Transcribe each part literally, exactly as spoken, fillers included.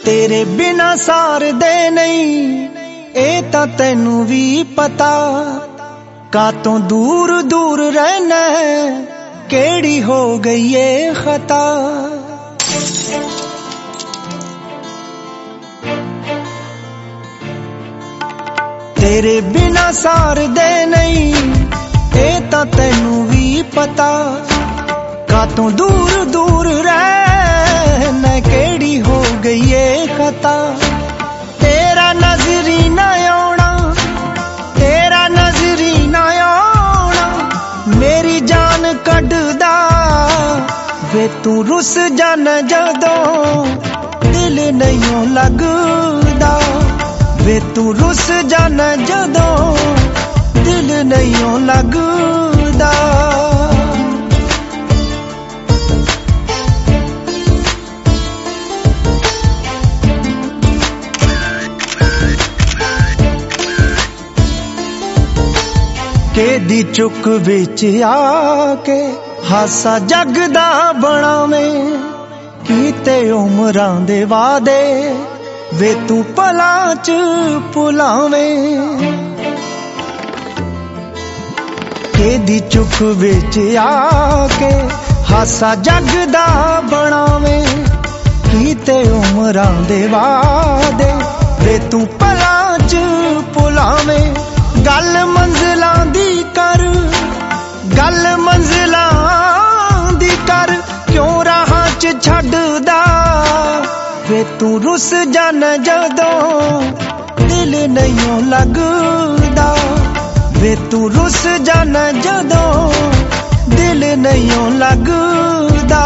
तेरे बिना सार दे नहीं ए तां तैनू भी पता कातों दूर दूर रहना है केड़ी हो गई ये खता। तेरे बिना सार दे नहीं ए तां तैनू भी पता कातों दूर दूर रहना केड़ी हो गई ये खता। तेरा नजरी ना आना तेरा नजरी ना आना मेरी जान कढ़दा वे तू रुस जाना जदों दिल नहीं लगदा वे तू रुस जाना जदों दिल नहीं लगदा। केदी चुक विच आके हासा जगदा बनावें कीते उमरां दे वादे वे तू पला च भुलावें। केदी चुक विच आके हासा जगदा बनावें कीते उमरां दे वादे वे तू पला च भुलावें। गल मंजिलां दी कर गल मंजिलां दी कर क्यों राहां च छड्डदा वे तू रुस जाना जदों दिल नहीं लगदा वे तू रुस जाना जदों दिल नहीं लगदा।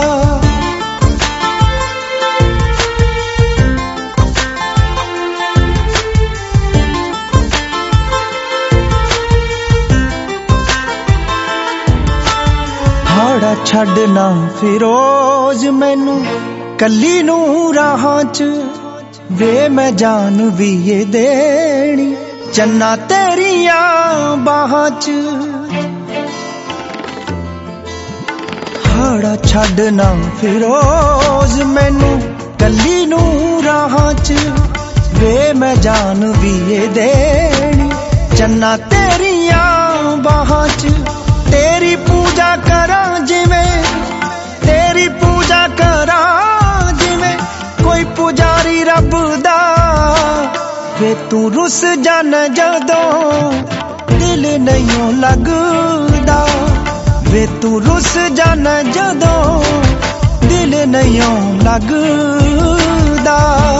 हाड़ा छड्डना फिरोज मैनू कली नू राहां च वे मैं जान भी ये देनी चन्ना तेरियां बाहां च। हाड़ा छड्डना फिरोज मैनू कली नू राहां च वे मैं जान भी ये देनी चन्ना तेरियां बाहां च। तेरी पूजा करां जिवें तेरी पूजा करां जिवें कोई पुजारी रब दा वे तू रुस जाना जदों दिल नहीं लगदा वे तू रुस जाना जदों दिल नहीं लगदा।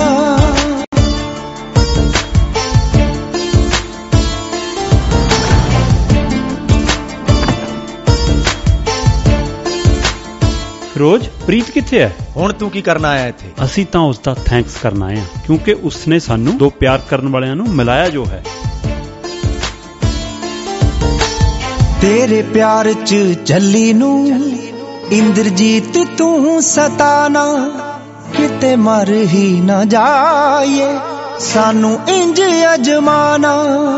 रोज प्रीत किथे है? हुण तू की करना आया इत्थे? असी तां उसदा थैंक्स करना आए क्योंकि उसने सानू दो प्यार करन वालियां नू मिलाया जो है। तेरे प्यार च चली नू इंद्रजीत तू सताना किते मर ही ना जाए सानू इंज अजमाना।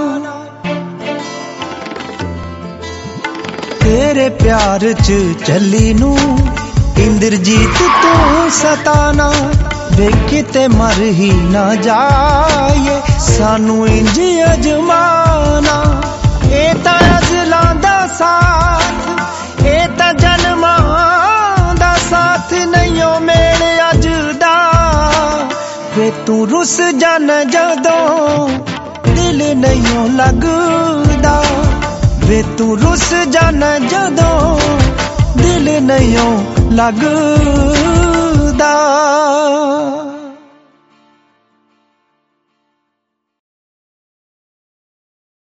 तेरे प्यार च चली नू इंद्रजीत तू सताना वे किते मर ही ना जाए सानू इंज अजमाना। ए तां अज़लां दा साथ ए तां जन्मां दा साथ नहीं मेरे अज दा वे तू रुस जाना जदों दिल नहीं लगदा वे तू रुस जाना जदों दिल नहीं लगदा।